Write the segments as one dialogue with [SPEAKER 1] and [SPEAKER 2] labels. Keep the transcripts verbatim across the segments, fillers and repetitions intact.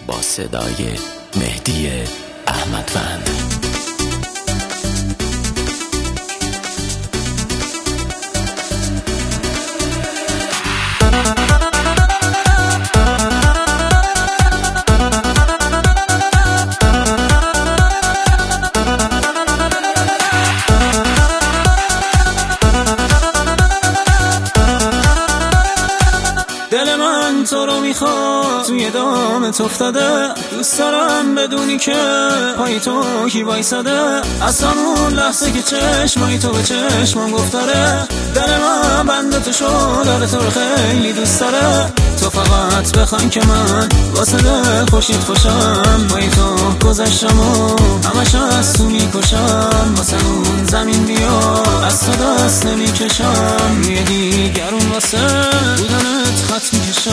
[SPEAKER 1] با صدای مهدی احمدوند.
[SPEAKER 2] دل من تو رو میخواد، توی دامت افتاده، دوست دارم بدونی که پای تو کی وایساده. از همون لحظه که چشمای تو به چشمم گفتاره، دل من بنده تو شد، داره تو رو خیلی دوست داره. تو فقط بخوان که من واسه دل خوشید خوشم، پای تو گذشتم و همش از تو میکشم. واسه اون زمین بیا از تو دست نمیکشم، روی دیگرون واسه بودنت خط میکشم.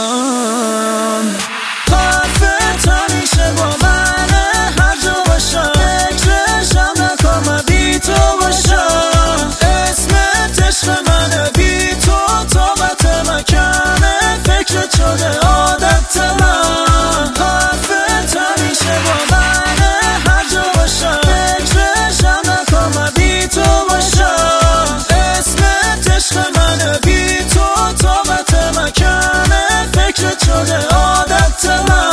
[SPEAKER 2] حرفت همیشه با منه، هر جا باشم فکرشم نکن من بی تو باشم. اسمت عشق منه، بی تو طاقت مکنه، فکرت شده عادت من. حرفت همیشه با منه، هر جا باشم فکرشم نکن من بی تو باشم. اسمت عشق منه، بی تو طاقت مکنه، فکرت شده عادت من.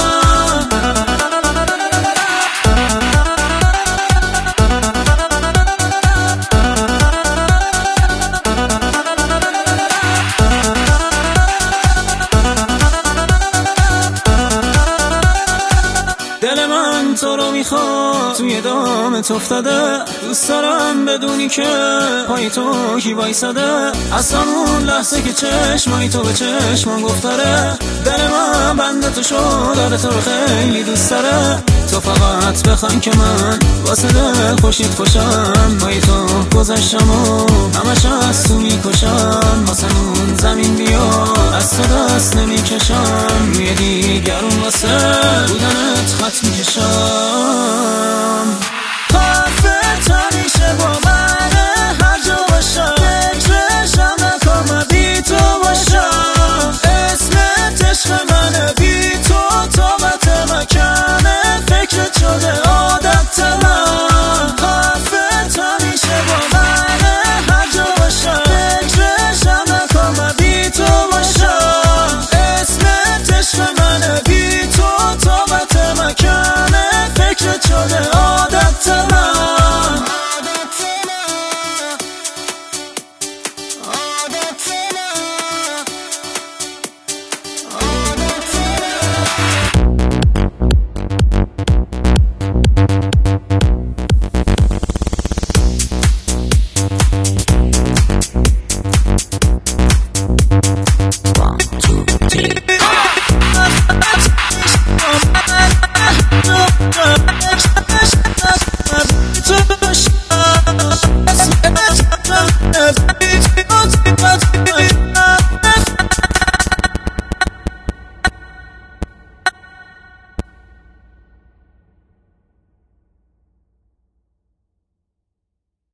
[SPEAKER 2] دل من تو رو میخواد، توی دامت افتاده، دوست دارم بدونی که پای تو کی وایساده. از همون لحظه که چشمای تو به چشمم گفتاره، دل من بنده تو شد، داره تو رو خیلی دوست داره. تو فقط بخوان که من واسه دل خوشید خوشم، پای تو گذشتم و همش از تو میکشم. واسه اون زمین بیا از تو دست نمیکشم، روی دیگرون واسه بودنت خط میکشم.